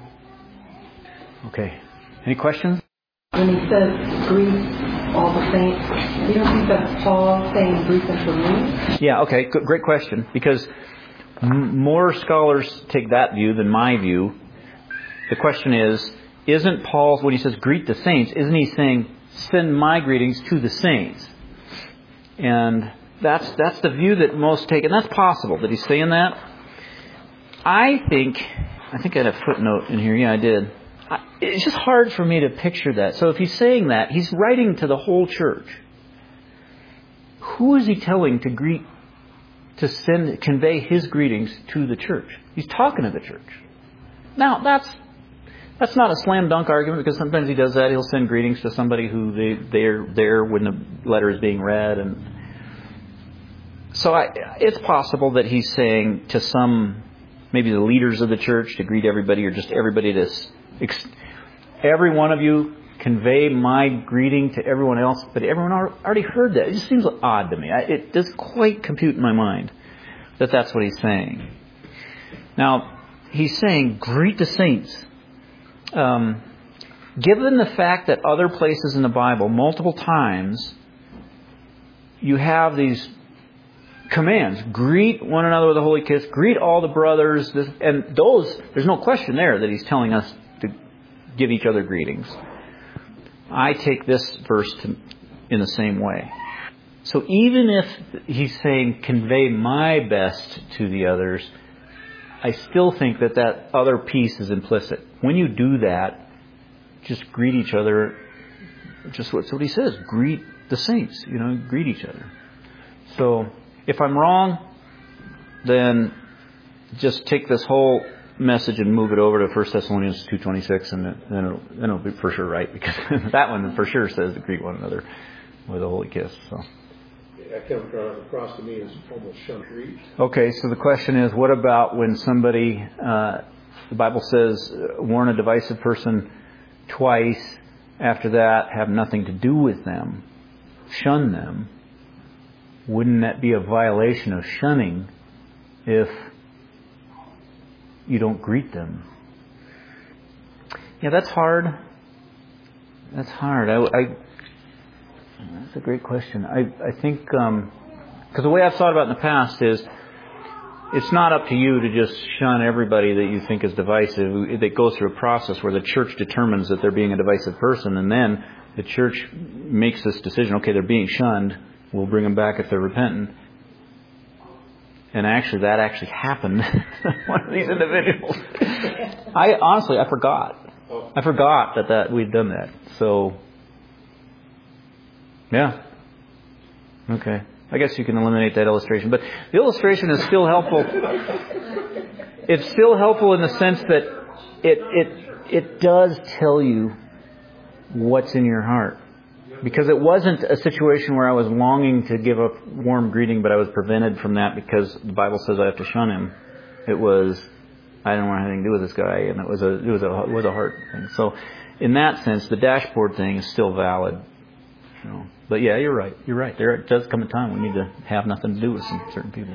Okay. Any questions? When he says greet all the saints, you don't think that's Paul saying greet them for me? Yeah, okay. Good, great question. Because m- more scholars take that view than my view. The question is, isn't Paul, when he says greet the saints, isn't he saying send my greetings to the saints? And that's that's the view that most take. And that's possible that he's saying that. I think, I think I had a footnote in here. Yeah, I did. It's just hard for me to picture that. So if he's saying that, he's writing to the whole church. Who is he telling to greet, to send, convey his greetings to the church? He's talking to the church. Now, that's that's not a slam dunk argument, because sometimes he does that. He'll send greetings to somebody who they they're there when the letter is being read, and so I, it's possible that he's saying to some, maybe the leaders of the church, to greet everybody, or just everybody to. Every one of you convey my greeting to everyone else, but everyone already heard that. It just seems odd to me. It doesn't quite compute in my mind that that's what he's saying. Now, he's saying, greet the saints. Um, given the fact that other places in the Bible, multiple times, you have these commands. Greet one another with a holy kiss. Greet all the brothers. This, and those, there's no question there that he's telling us to give each other greetings. I take this verse to, in the same way. So even if he's saying convey my best to the others, I still think that that other piece is implicit. When you do that, just greet each other. Just what's what he says. Greet the saints. You know, greet each other. So If I'm wrong, then just take this whole message and move it over to First Thessalonians two twenty-six, and then it'll, then it'll be for sure right, because that one for sure says to greet one another with a holy kiss. So. That comes across to me as almost shun greet. Okay, so the question is, what about when somebody, uh, the Bible says, warn a divisive person twice, after that have nothing to do with them, shun them? Wouldn't that be a violation of shunning if you don't greet them? Yeah, that's hard. That's hard. I, I That's a great question. I, I think, because um, the way I've thought about it in the past is, it's not up to you to just shun everybody that you think is divisive. They go through a process where the church determines that they're being a divisive person, and then the church makes this decision, okay, they're being shunned, we'll bring them back if they're repentant. And actually, that actually happened to one of these individuals. I honestly, I forgot. I forgot that, that we'd done that. So... Yeah. Okay. I guess you can eliminate that illustration. But the illustration is still helpful. It's still helpful in the sense that it it it does tell you what's in your heart. Because it wasn't a situation where I was longing to give a warm greeting, but I was prevented from that because the Bible says I have to shun him. It was, I didn't want anything to do with this guy, and it was a it was a it was a heart thing. So, in that sense, the dashboard thing is still valid. You know. But yeah, you're right. You're right. There does come a time we need to have nothing to do with some certain people.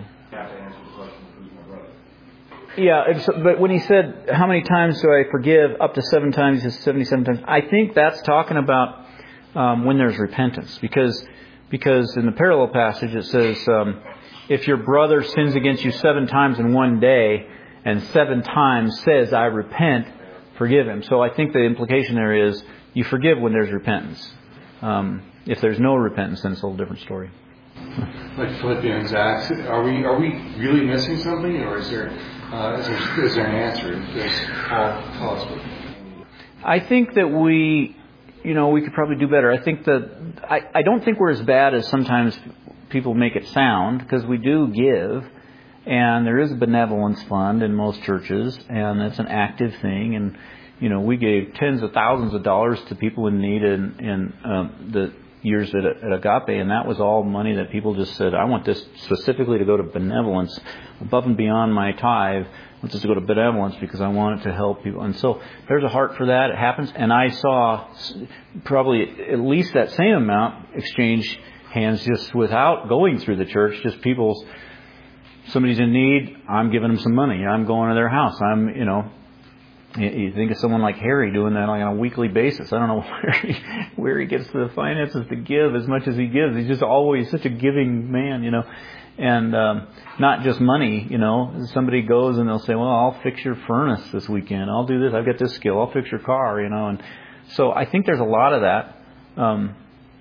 Yeah, so, but when he said, how many times do I forgive? Up to seven times, he says seventy-seven times. I think that's talking about um, when there's repentance. Because because in the parallel passage it says, um, if your brother sins against you seven times in one day, and seven times says, I repent, forgive him. So I think the implication there is, you forgive when there's repentance. Um, if there's no repentance, then it's a whole different story. Like Philippians asks, are we are we really missing something, or is there uh, is there is there an answer? Does Paul tell us what? I think that we, you know, we could probably do better. I think that I, I don't think we're as bad as sometimes people make it sound, because we do give, and there is a benevolence fund in most churches, and it's an active thing, and you know, we gave tens of thousands of dollars to people in need in, in um, the years at, at Agape, and that was all money that people just said, I want this specifically to go to benevolence, above and beyond my tithe. I want this to go to benevolence because I want it to help people. And so there's a heart for that. It happens. And I saw probably at least that same amount exchange hands just without going through the church, just people's, somebody's in need, I'm giving them some money. I'm going to their house. I'm, you know, you think of someone like Harry doing that like on a weekly basis. I don't know where he, where he gets the finances to give as much as he gives. He's just always such a giving man, you know. And um, not just money, you know. Somebody goes and they'll say, well, I'll fix your furnace this weekend. I'll do this. I've got this skill. I'll fix your car, you know. And so I think there's a lot of that. Um,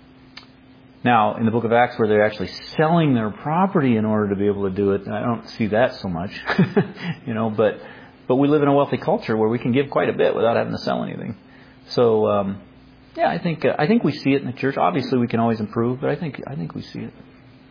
now, in the book of Acts, where they're actually selling their property in order to be able to do it, I don't see that so much, you know, but... But we live in a wealthy culture where we can give quite a bit without having to sell anything. So, um, yeah, I think uh, I think we see it in the church. Obviously, we can always improve, but I think I think we see it.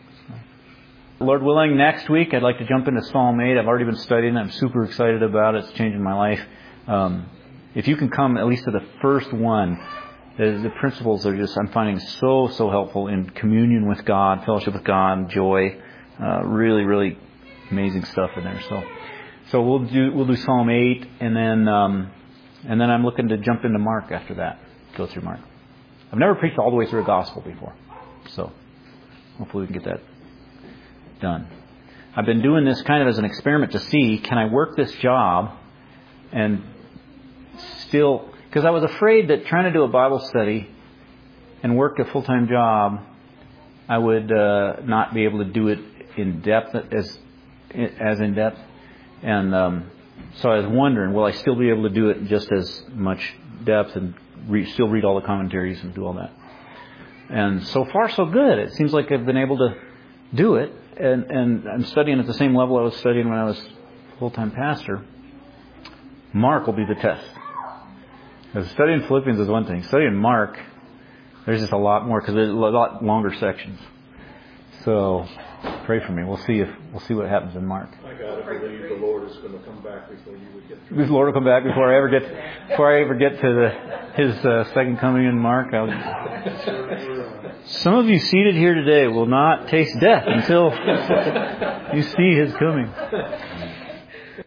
So. Lord willing, next week I'd like to jump into Psalm eight. I've already been studying it. I'm super excited about it. It's changing my life. Um, if you can come at least to the first one, the, the principles are just, I'm finding so, so helpful in communion with God, fellowship with God, joy. Uh, really, really amazing stuff in there. So. So we'll do we'll do Psalm eight, and then um, and then I'm looking to jump into Mark after that. Go through Mark. I've never preached all the way through a gospel before, so hopefully we can get that done. I've been doing this kind of as an experiment to see, can I work this job and still, because I was afraid that trying to do a Bible study and work a full-time job, I would uh, not be able to do it in depth as as in depth. And um, so I was wondering, will I still be able to do it in just as much depth and re- still read all the commentaries and do all that? And so far, so good. It seems like I've been able to do it. And, and I'm studying at the same level I was studying when I was full-time pastor. Mark will be the test. Because studying Philippians is one thing. Studying Mark, there's just a lot more because there's a lot longer sections. So pray for me. We'll see if we'll see what happens in Mark. I gotta believe the Lord is going to come back before you would get through. The Lord will come back before I ever get before I ever get to the His uh, second coming in Mark. I'll, some of you seated here today will not taste death until you see His coming.